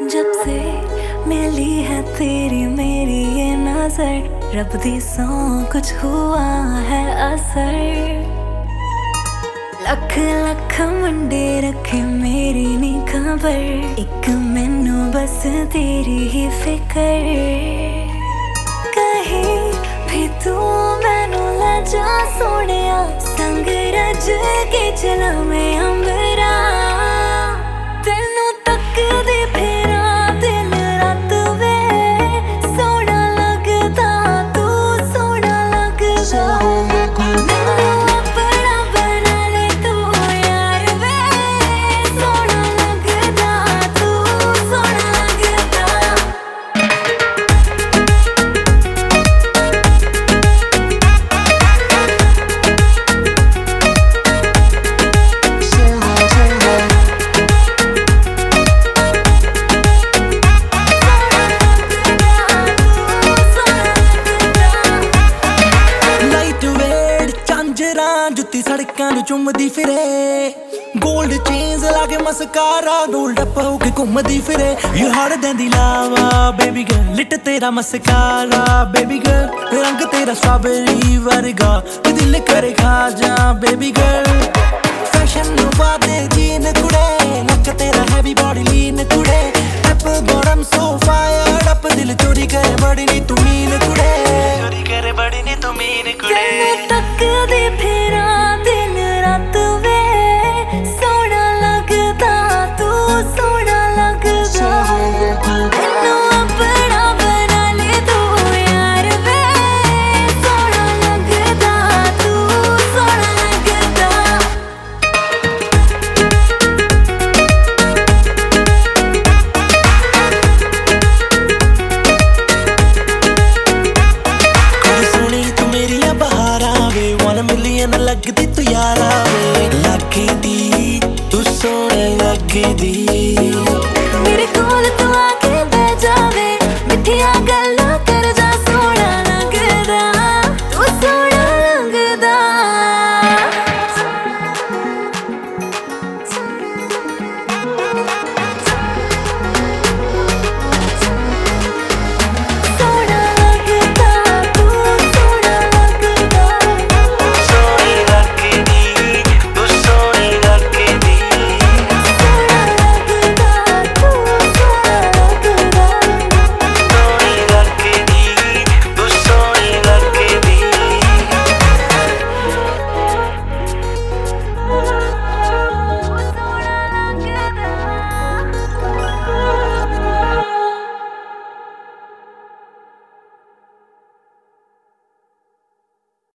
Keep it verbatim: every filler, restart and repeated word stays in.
जब से मिली है तेरी मेरी ये नजर, रब दी सौ कुछ हुआ है असर। लख लख मुंडे रखे मेरी नी खबर, एक मैनू बस तेरी ही फिकर। कहीं भी तू मैनू ले जा सोनिया, संग रज के चला मैं अंबरा। तेनू तकदी फिरा दिन रात वे, सोना लगदा तू सोना लगदा। मैनू अपना बना ले तू यार वे, सोना लगदा तू सोना लगदा। जुत्ती सड़कां नूं चुमदी फिरे, गोल्ड चेन्स लाके मस्कारा गोल्ड अप होके घुमदी फिरे। यू हर देंदी लावा बेबी गर्ल, लिट तेरा मस्कारा बेबी गर्ल, रंग तेरा स्ट्रॉबेरी वर्गा, दिल करे खा जा बेबी गर्ल। फैशन नूं बादे जीन कुड़े, लक तेरा हैवी बॉडी लीन कुड़े, apple bottom so fire up, दिल चोरी करे बड़ी नी तू मीन कुड़े, चोरी करे बड़ी नी तू मीन कुड़े। तकदी फिरा दिन रात वे, सोना लगदा तू सोना लगदा। मैनू अपना बना ले तू यार वे, सोना लगदा तू सोना लगदा। कुड़ी सोनी तू मेरिया बहारा वे, वन मिलियन लगदी तू यारा वे, लगदी तू सोहनी लगदी।